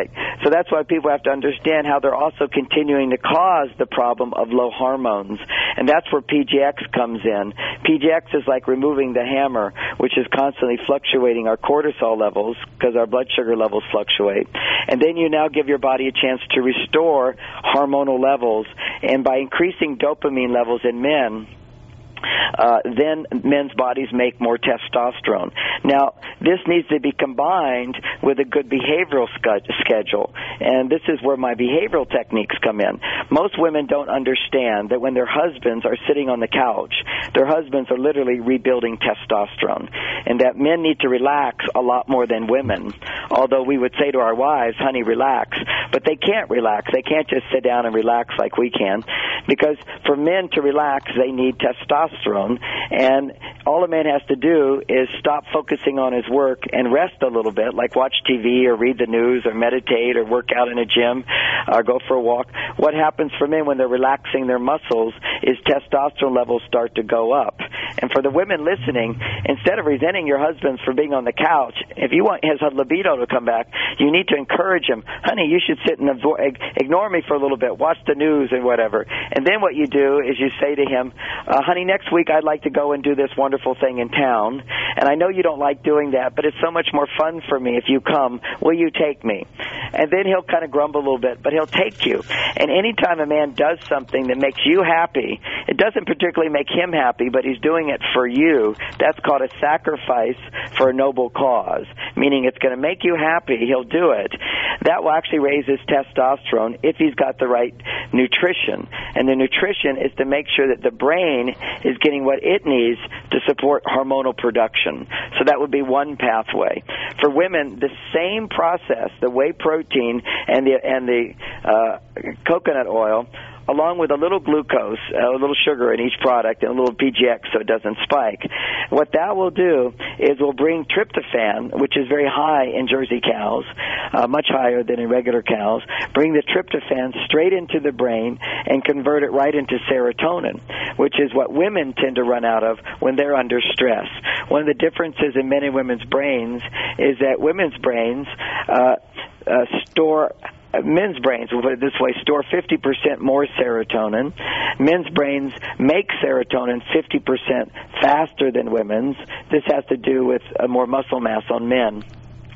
So that's why people have to understand how they're also continuing to cause the problem of low hormones. And that's where P G X comes in. P G X is like removing the hammer, which is constantly fluctuating our cortisol levels because our blood sugar levels fluctuate. And then you now give your body a chance to restore hormonal levels. And by increasing dopamine levels in men, Uh, then men's bodies make more testosterone. Now, this needs to be combined with a good behavioral sc- schedule, and this is where my behavioral techniques come in. Most women don't understand that when their husbands are sitting on the couch, their husbands are literally rebuilding testosterone, and that men need to relax a lot more than women, although we would say to our wives, honey, relax, but they can't relax. They can't just sit down and relax like we can, because for men to relax, they need testosterone. And all a man has to do is stop focusing on his work and rest a little bit, like watch T V or read the news or meditate or work out in a gym or go for a walk. What happens for men when they're relaxing their muscles is testosterone levels start to go up. And for the women listening, instead of resenting your husbands for being on the couch, if you want his libido to come back, you need to encourage him, honey, you should sit and avoid, ignore me for a little bit, watch the news and whatever. And then what you do is you say to him, uh, honey, next week I'd like to go and do this wonderful thing in town, and I know you don't like doing that, but it's so much more fun for me if you come. Will you take me? And then he'll kind of grumble a little bit, but he'll take you. And anytime a man does something that makes you happy, it doesn't particularly make him happy, but he's doing it for you. That's called a sacrifice for a noble cause, meaning it's going to make you happy. He'll do it. That will actually raise his testosterone if he's got the right nutrition. And the nutrition is to make sure that the brain is getting what it needs to support hormonal production. So that would be one pathway. For women, the same process, the whey protein and the and the uh, coconut oil, along with a little glucose, a little sugar in each product, and a little P G X so it doesn't spike. What that will do is will bring tryptophan, which is very high in Jersey cows, uh, much higher than in regular cows, bring the tryptophan straight into the brain and convert it right into serotonin, which is what women tend to run out of when they're under stress. One of the differences in men and women's brains is that women's brains uh, uh, store... Men's brains, we'll put it this way, store fifty percent more serotonin. Men's brains make serotonin fifty percent faster than women's. This has to do with uh, more muscle mass on men.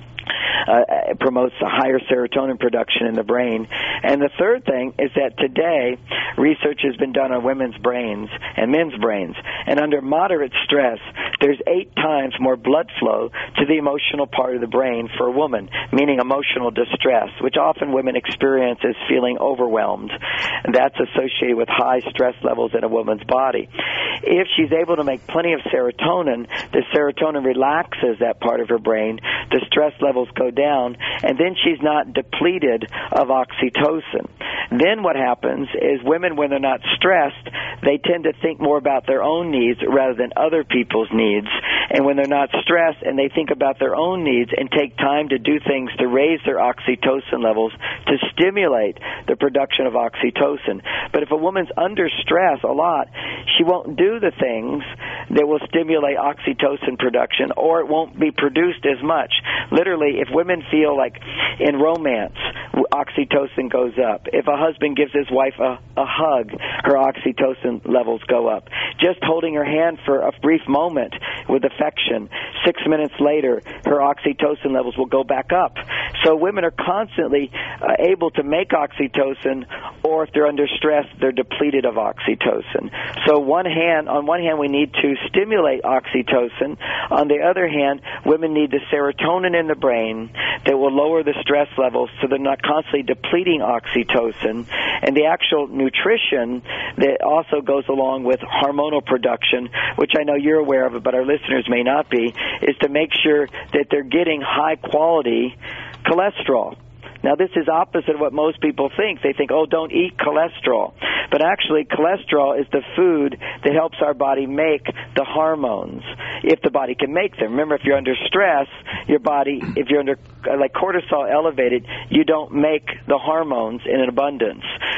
Uh, it promotes a higher serotonin production in the brain. And the third thing is that today, research has been done on women's brains and men's brains. And under moderate stress, there's eight times more blood flow to the emotional part of the brain for a woman, meaning emotional distress, which often women experience as feeling overwhelmed. And that's associated with high stress levels in a woman's body. If she's able to make plenty of serotonin, the serotonin relaxes that part of her brain. The stress levels go down, and then she's not depleted of oxytocin. Then what happens is women, when they're not stressed, they tend to think more about their own needs rather than other people's needs. And when they're not stressed and they think about their own needs and take time to do things to raise their oxytocin levels to stimulate the production of oxytocin. But if a woman's under stress a lot, she won't do the things that will stimulate oxytocin production, or it won't be produced as much. Literally, if women feel like in romance, oxytocin goes up. If a husband gives his wife a, a hug, her oxytocin levels go up. Just holding her hand for a brief moment with affection, six minutes later, her oxytocin levels will go back up. So women are constantly uh, able to make oxytocin, or if they're under stress, they're depleted of oxytocin. So one hand, on one hand, we need to stimulate oxytocin. On the other hand, women need the serotonin in the brain that will lower the stress levels so they're not constantly depleting oxytocin. And the actual nutrition that also goes along with hormonal production, which I know you're aware of, but our listeners may not be, is to make sure that they're getting high-quality cholesterol. Now, this is opposite of what most people think. They think, oh, don't eat cholesterol. But actually, cholesterol is the food that helps our body make the hormones, if the body can make them. Remember, if you're under stress, your body, if you're under, like cortisol elevated, you don't make the hormones in an abundance.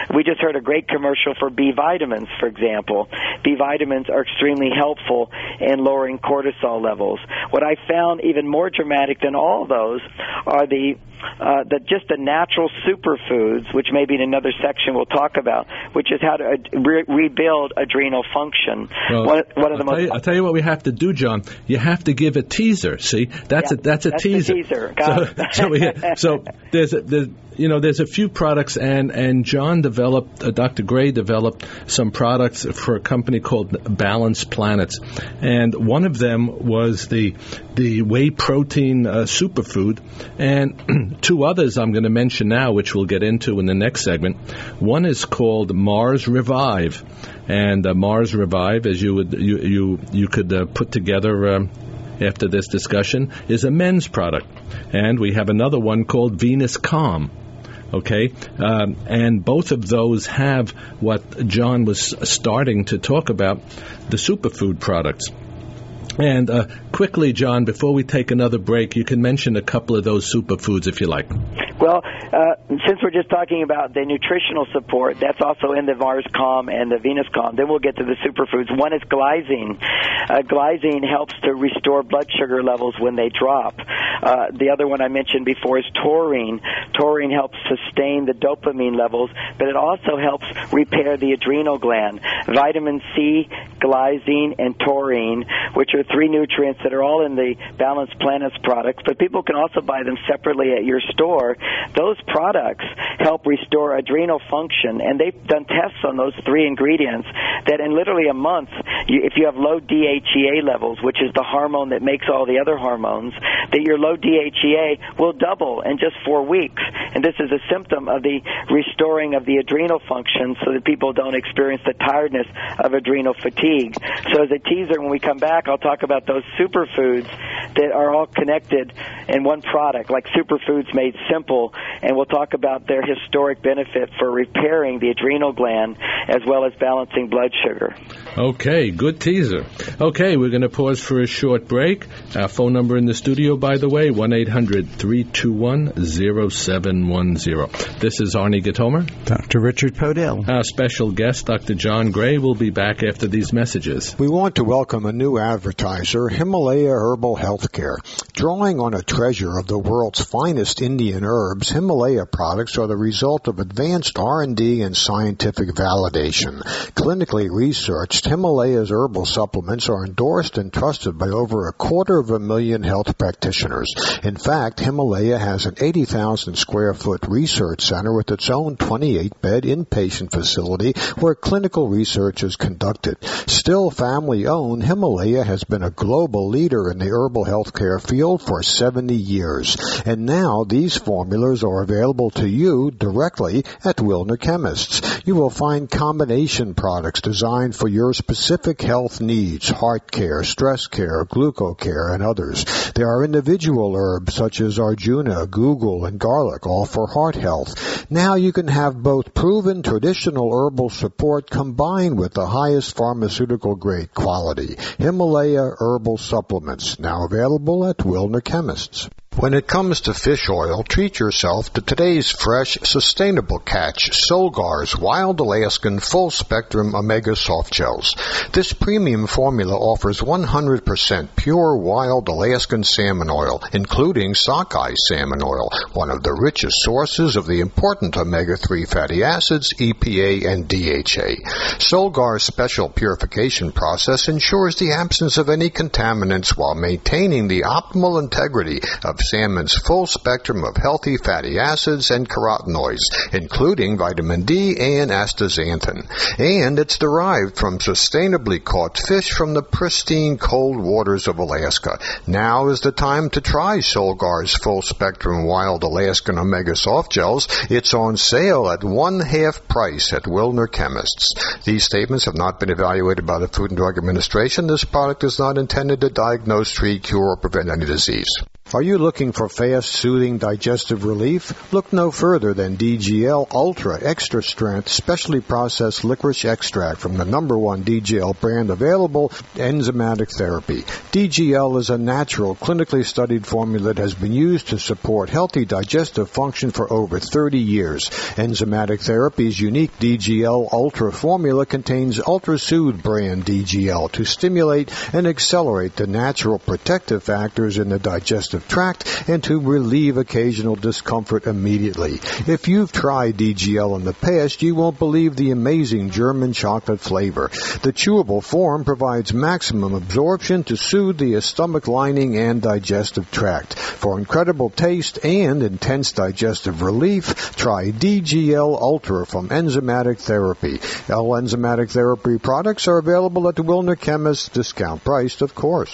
We just heard a great commercial for B vitamins, for example. B vitamins are extremely helpful in lowering cortisol levels. What I found even more dramatic than all those are the Uh, the, just the natural superfoods, which maybe in another section we'll talk about, which is how to uh, re- rebuild adrenal function. Well, one, one of the I'll, most tell you, I'll tell you what we have to do, John. You have to give a teaser. See, that's yeah, a that's a that's teaser. A teaser. Got so, it. so, we, so there's a, there's you know there's a few products, and and John developed, uh, Doctor Gray developed some products for a company called Balanced Planets, and one of them was the the whey protein uh, superfood, and two others I'm going to mention now, which we'll get into in the next segment. One is called Mars Revive, and uh, Mars Revive, as you would you you you could uh, put together um, after this discussion, is a men's product, and we have another one called Venus Calm. Okay, um, and both of those have what John was starting to talk about, the superfood products. And uh, quickly, John, before we take another break, you can mention a couple of those superfoods if you like. Well, uh, since we're just talking about the nutritional support, that's also in the Mars Calm and the Venus Calm. Then we'll get to the superfoods. One is glycine. Uh, glycine helps to restore blood sugar levels when they drop. Uh, the other one I mentioned before is taurine. Taurine helps sustain the dopamine levels, but it also helps repair the adrenal gland. Vitamin C, glycine, and taurine, which are three nutrients that are all in the Balanced Planets products, but people can also buy them separately at your store. Those products help restore adrenal function, and they've done tests on those three ingredients that in literally a month, you, if you have low D H E A levels, which is the hormone that makes all the other hormones, that your low D H E A will double in just four weeks. And this is a symptom of the restoring of the adrenal function so that people don't experience the tiredness of adrenal fatigue. So as a teaser, when we come back, I'll talk about those superfoods that are all connected in one product, like Superfoods Made Simple, and we'll talk about their historic benefit for repairing the adrenal gland as well as balancing blood sugar. Okay, good teaser. Okay, we're going to pause for a short break. Our phone number in the studio, by the way, one eight hundred three two one zero seven one zero. This is Arnie Gatomer. Doctor Richard Podell. Our special guest, Doctor John Gray, will be back after these messages. We want to welcome a new advertiser, Himalaya Herbal Healthcare. Drawing on a treasure of the world's finest Indian herbs, Himalaya products are the result of advanced R and D and scientific validation. Clinically researched, Himalaya's herbal supplements are endorsed and trusted by over a quarter of a million health practitioners. In fact, Himalaya has an eighty thousand square foot research center with its own twenty-eight bed inpatient facility where clinical research is conducted. Still family-owned, Himalaya has been a global leader in the herbal healthcare field for seventy years. And now these formulas are available to you directly at Wilner Chemists. You will find combination products designed for your specific health needs, heart care, stress care, glucocare, and others. There are individual herbs such as Arjuna, Google, and garlic, all for heart health. Now you can have both proven traditional herbal support combined with the highest pharmaceutical grade quality. Himalaya Herbal Supplements, now available at Wilner Chemists. When it comes to fish oil, treat yourself to today's fresh, sustainable catch, Solgar's Wild Alaskan Full Spectrum Omega Soft Gels. This premium formula offers one hundred percent pure wild Alaskan salmon oil, including sockeye salmon oil, one of the richest sources of the important omega three fatty acids, E P A, and D H A. Solgar's special purification process ensures the absence of any contaminants while maintaining the optimal integrity of salmon's full spectrum of healthy fatty acids and carotenoids, including vitamin D and astaxanthin. And it's derived from sustainably caught fish from the pristine cold waters of Alaska. Now is the time to try Solgar's Full Spectrum Wild Alaskan Omega Soft Gels. It's on sale at one half price at Wilner Chemists. These statements have not been evaluated by the Food and Drug Administration. This product is not intended to diagnose, treat, cure, or prevent any disease. Are you looking for fast, soothing digestive relief? Look no further than D G L Ultra Extra Strength Specially Processed Licorice Extract from the number one D G L brand available, Enzymatic Therapy. D G L is a natural, clinically studied formula that has been used to support healthy digestive function for over thirty years. Enzymatic Therapy's unique D G L Ultra formula contains Ultra Soothe brand D G L to stimulate and accelerate the natural protective factors in the digestive tract and to relieve occasional discomfort immediately. If you've tried D G L in the past, you won't believe the amazing German chocolate flavor. The chewable form provides maximum absorption to soothe the stomach lining and digestive tract. For incredible taste and intense digestive relief, try D G L Ultra from Enzymatic Therapy. All Enzymatic Therapy products are available at the Wilner Chemist, discount priced, of course.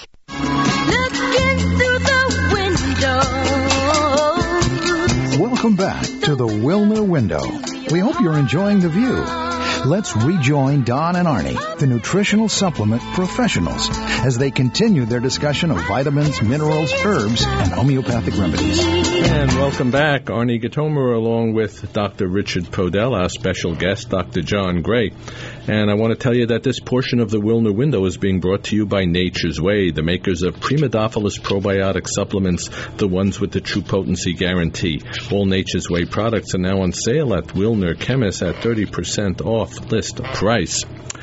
Welcome back to the Wilner Window. We hope you're enjoying the view. Let's rejoin Don and Arnie, the nutritional supplement professionals, as they continue their discussion of vitamins, minerals, herbs, and homeopathic remedies. And welcome back. Arnie Gatomer along with Doctor Richard Podell, our special guest, Doctor John Gray. And I want to tell you that this portion of the Wilner Window is being brought to you by Nature's Way, the makers of Primodophilus probiotic supplements, the ones with the true potency guarantee. All Nature's Way products are now on sale at Wilner Chemist at thirty percent off list price.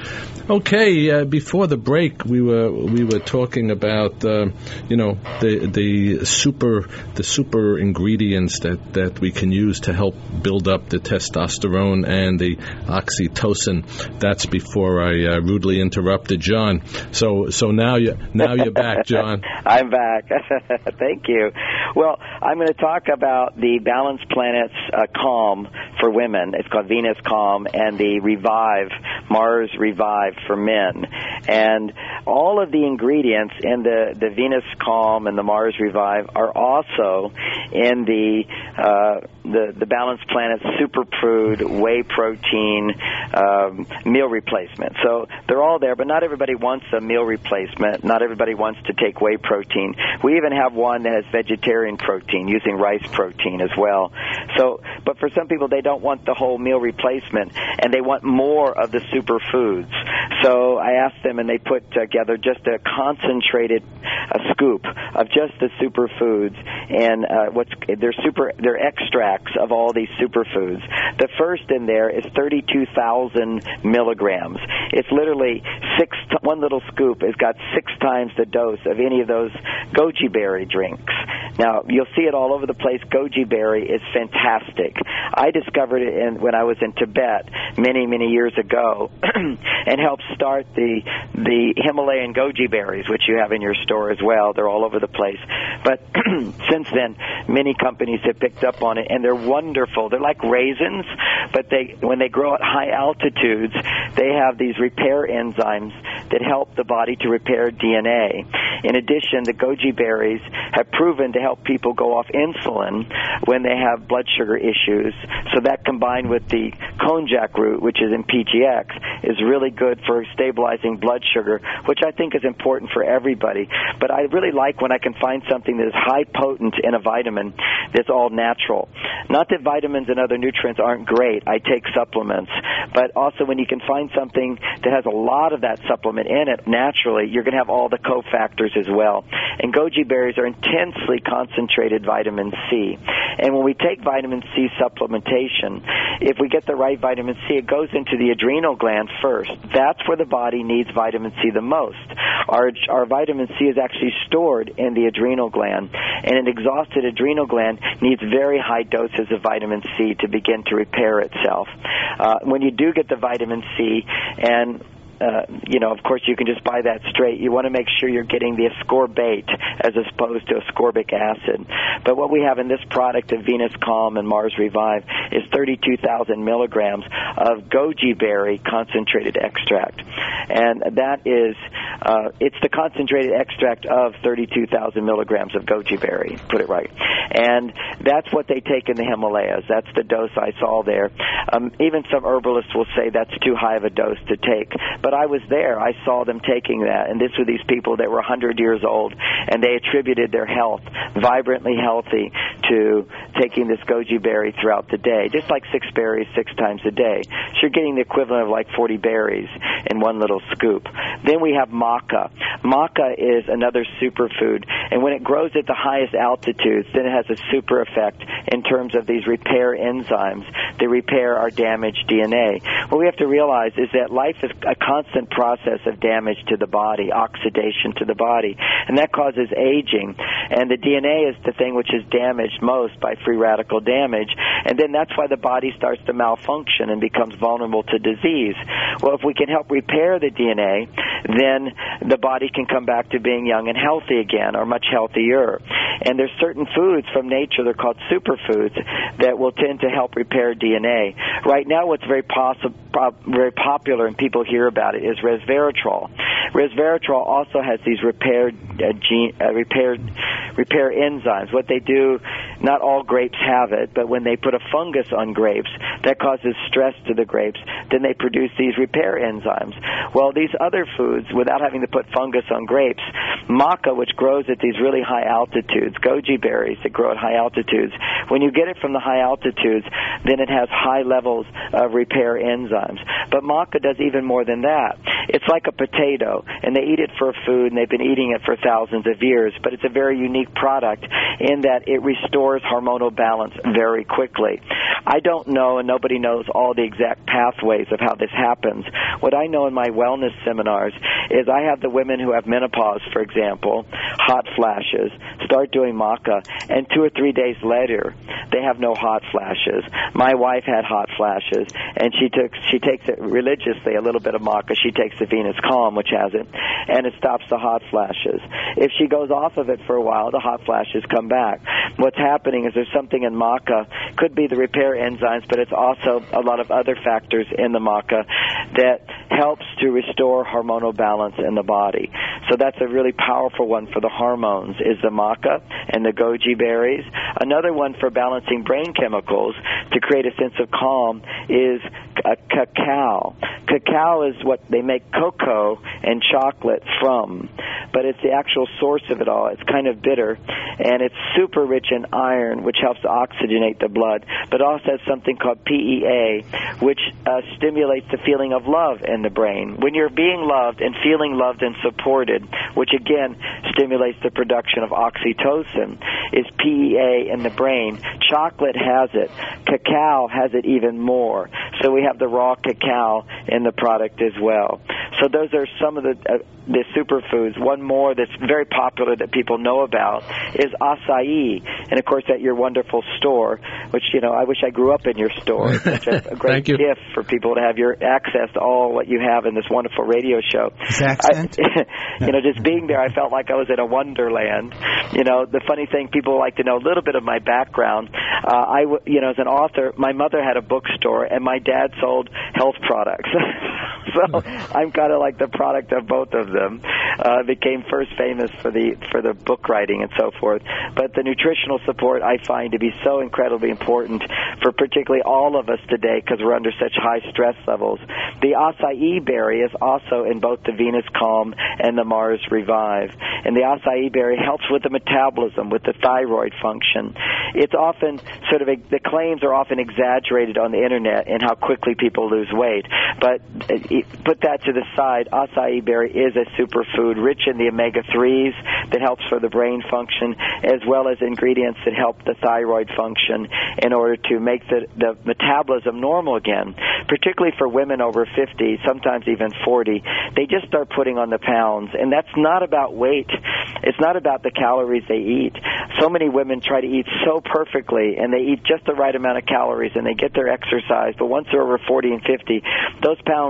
Okay, uh, before the break, we were we were talking about uh, you know the the super the super ingredients that, that we can use to help build up the testosterone and the oxytocin. That's before I uh, rudely interrupted John. So so now you now you're back, John. I'm back. Thank you. Well, I'm going to talk about the Balanced Planets uh, Calm for women. It's called Venus Calm, and the Revive Mars Revive for men. And all of the ingredients in the, the Venus Calm and the Mars Revive are also in the uh, the, the Balanced Planet Superfood Whey Protein um, meal replacement. So they're all there, but not everybody wants a meal replacement. Not everybody wants to take whey protein. We even have one that has vegetarian protein using rice protein as well. So, but for some people, they don't want the whole meal replacement, and they want more of the superfoods. So I asked them, and they put together just a concentrated a scoop of just the superfoods, and uh, what's they're super they're extracts of all these superfoods. The first in there is thirty-two thousand milligrams. It's literally six. One little scoop has got six times the dose of any of those goji berry drinks. Now you'll see it all over the place. Goji berry is fantastic. I discovered it in, when I was in Tibet many many years ago, and helped start the the Himalayan goji berries, which you have in your store as well. They're all over the place. But since then, many companies have picked up on it, and they're wonderful. They're like raisins, but they when they grow at high altitudes, they have these repair enzymes that help the body to repair D N A. In addition, the goji berries have proven to help people go off insulin when they have blood sugar issues. So that combined with the konjac root, which is in P G X, is really good for stabilizing blood sugar, which I think is important for everybody. But I really like when I can find something that is high potent in a vitamin that's all natural. Not that vitamins and other nutrients aren't great. I take supplements. But also when you can find something that has a lot of that supplement in it naturally, you're going to have all the cofactors as well. And goji berries are intensely concentrated vitamin C. And when we take vitamin C supplementation, if we get the right vitamin C, it goes into the adrenal gland first. That's where the body needs vitamin C the most. Our, our vitamin C is actually stored in the adrenal gland, and an exhausted adrenal gland needs very high doses of vitamin C to begin to repair itself. Uh, when you do get the vitamin C, and Uh, you know, of course, you can just buy that straight. You want to make sure you're getting the ascorbate as opposed to ascorbic acid. But what we have in this product of Venus Calm and Mars Revive is thirty-two thousand milligrams of goji berry concentrated extract. And that is Uh, it's the concentrated extract of thirty-two thousand milligrams of goji berry, put it right. And that's what they take in the Himalayas. That's the dose I saw there. Um, even some herbalists will say that's too high of a dose to take. But I was there. I saw them taking that. And this were these people that were one hundred years old, and they attributed their health, vibrantly healthy, to taking this goji berry throughout the day, just like six berries six times a day. So you're getting the equivalent of like forty berries in one little scoop. Then we have maca. Maca is another superfood, and when it grows at the highest altitudes, then it has a super effect in terms of these repair enzymes that repair our damaged D N A. What we have to realize is that life is a constant process of damage to the body, oxidation to the body, and that causes aging. And the D N A is the thing which is damaged most by free radical damage, and then that's why the body starts to malfunction and becomes vulnerable to disease. Well, if we can help repair the D N A, then the body can come back to being young and healthy again, or much healthier. And there's certain foods from nature, they're called superfoods, that will tend to help repair D N A. Right now, what's very possi- very popular and people hear about it is resveratrol. Resveratrol also has these repaired uh, gene, uh, repaired repair enzymes. What they do, not all grapes have it, but when they put a fungus on grapes, that causes stress to the grapes, then they produce these repair enzymes. Well, these other foods, without having to put fungus on grapes, maca, which grows at these really high altitudes, goji berries that grow at high altitudes, when you get it from the high altitudes, then it has high levels of repair enzymes. But maca does even more than that. It's like a potato, and they eat it for food, and they've been eating it for thousands of years, but it's a very unique product in that it restores hormonal balance very quickly. I don't know, and nobody knows all the exact pathways of how this happens. What I know in my wellness seminars is I have the women who have menopause, for example, hot flashes, start doing maca, and two or three days later, they have no hot flashes. My wife had hot flashes, and she took she takes it religiously, a little bit of maca. She takes the Venus Calm, which has it, and it stops the hot flashes. If she goes off of it for a while, the hot flashes come back. What's happening is there's something in maca, could be the repair enzymes, but it's also a lot of other factors in the maca that helps to restore hormonal balance in the body. So that's a really powerful one for the hormones, is the maca and the goji berries. Another one for balancing brain chemicals to create a sense of calm is uh, cacao. Cacao is what they make cocoa and chocolate from, but it's the actual source of it all. It's kind of bitter, and it's super rich in iron, which helps to oxygenate the blood, but also has something called P E A, which uh, stimulates the feeling of love in the brain. When you're being loved and feeling loved and supported, which again stimulates the production of oxytocin, is P E A in the brain. Chocolate has it. Cacao has it even more. So we have the raw cacao in the product as well. So those are some of the uh, the superfoods. One more that's very popular that people know about is acai. And, of course, at your wonderful store, which, you know, I wish I grew up in your store. It's such a, a great gift for people to have your access to all what you have in this wonderful radio show. I, you know, just being there, I felt like I was in a wonderland. You know, the funny thing, people like to know a little bit of my background. Uh, I, you know, as an author, my mother had a bookstore, and my dad sold health products. So I'm kind of like the product of both of them. Uh, became first famous for the for the book writing and so forth. But the nutritional support I find to be so incredibly important for particularly all of us today because we're under such high stress levels. The acai berry is also in both the Venus Calm and the Mars Revive. And the acai berry helps with the metabolism, with the thyroid function. It's often sort of, a, the claims are often exaggerated on the internet in how quickly people lose weight. But put that to the side, acai berry is a superfood rich in the omega threes that helps for the brain function, as well as ingredients that help the thyroid function in order to make the, the metabolism normal again, particularly for women over fifty, sometimes even forty. They just start putting on the pounds, and that's not about weight. It's not about the calories they eat. So many women try to eat so perfectly, and they eat just the right amount of calories, and they get their exercise, but once they're over forty and fifty, those pounds just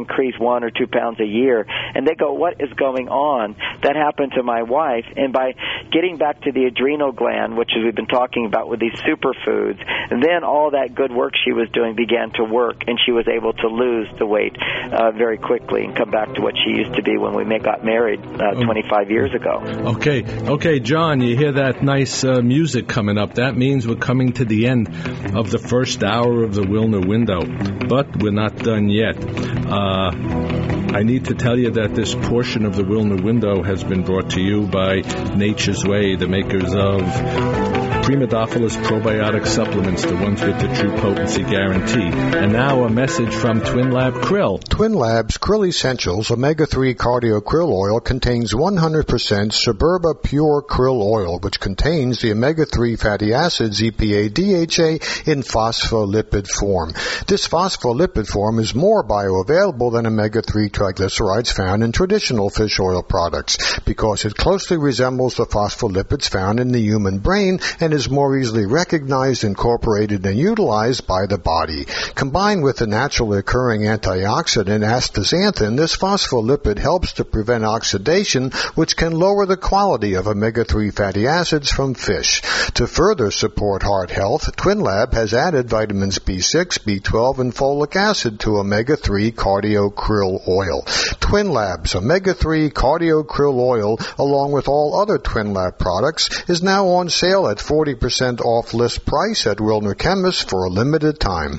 increase one or two pounds a year. And they go, what is going on? That happened to my wife. And by getting back to the adrenal gland, which is we've been talking about with these superfoods, then all that good work she was doing began to work, and she was able to lose the weight uh, very quickly and come back to what she used to be when we got married uh, twenty-five years ago. Okay, okay, John, you hear that nice uh, music coming up. That means we're coming to the end of the first hour of the Wilner Window, but we're not done yet. Uh, I need to tell you that this portion of the Wilner Window has been brought to you by Nature's Way, the makers of Primadophilus probiotic supplements, the ones with the true potency guarantee. And now a message from Twin Lab Krill. Twin Lab's Krill Essentials omega three Cardio Krill Oil contains one hundred percent Suburba Pure Krill Oil, which contains the omega three fatty acids E P A D H A in phospholipid form. This phospholipid form is more bioavailable than omega three triglycerides found in traditional fish oil products because it closely resembles the phospholipids found in the human brain and is more easily recognized, incorporated, and utilized by the body. Combined with the naturally occurring antioxidant astaxanthin, this phospholipid helps to prevent oxidation, which can lower the quality of omega three fatty acids from fish. To further support heart health, Twin Lab has added vitamins B six, B twelve, and folic acid to omega three Cardio Krill Oil. Twin Lab's omega three Cardio Krill Oil, along with all other Twin Lab products, is now on sale at forty percent off list price at Wilner Chemists for a limited time.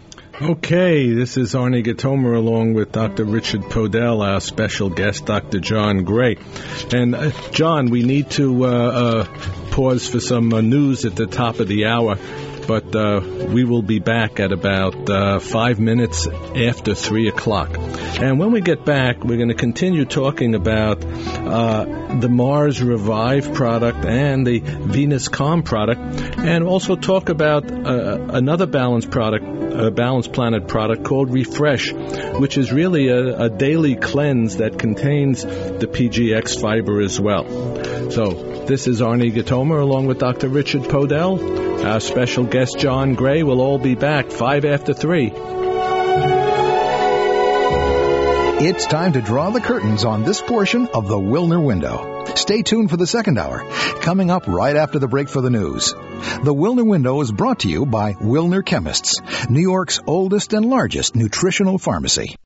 Okay, this is Arnie Gatomer along with Doctor Richard Podell, our special guest, Doctor John Gray. And, uh, John, we need to uh, uh, pause for some uh, news at the top of the hour, but uh, we will be back at about uh, five minutes after three o'clock. And when we get back, we're going to continue talking about uh, the Mars Revive product and the Venus Calm product, and also talk about uh, another balanced product, a Balanced Planet product called Refresh, which is really a, a daily cleanse that contains the P G X fiber as well. So this is Arnie Gatomer along with Doctor Richard Podell. Our special guest John Gray will all be back five after three. It's time to draw the curtains on this portion of the Wilner Window. Stay tuned for the second hour, coming up right after the break for the news. The Wilner Window is brought to you by Wilner Chemists, New York's oldest and largest nutritional pharmacy.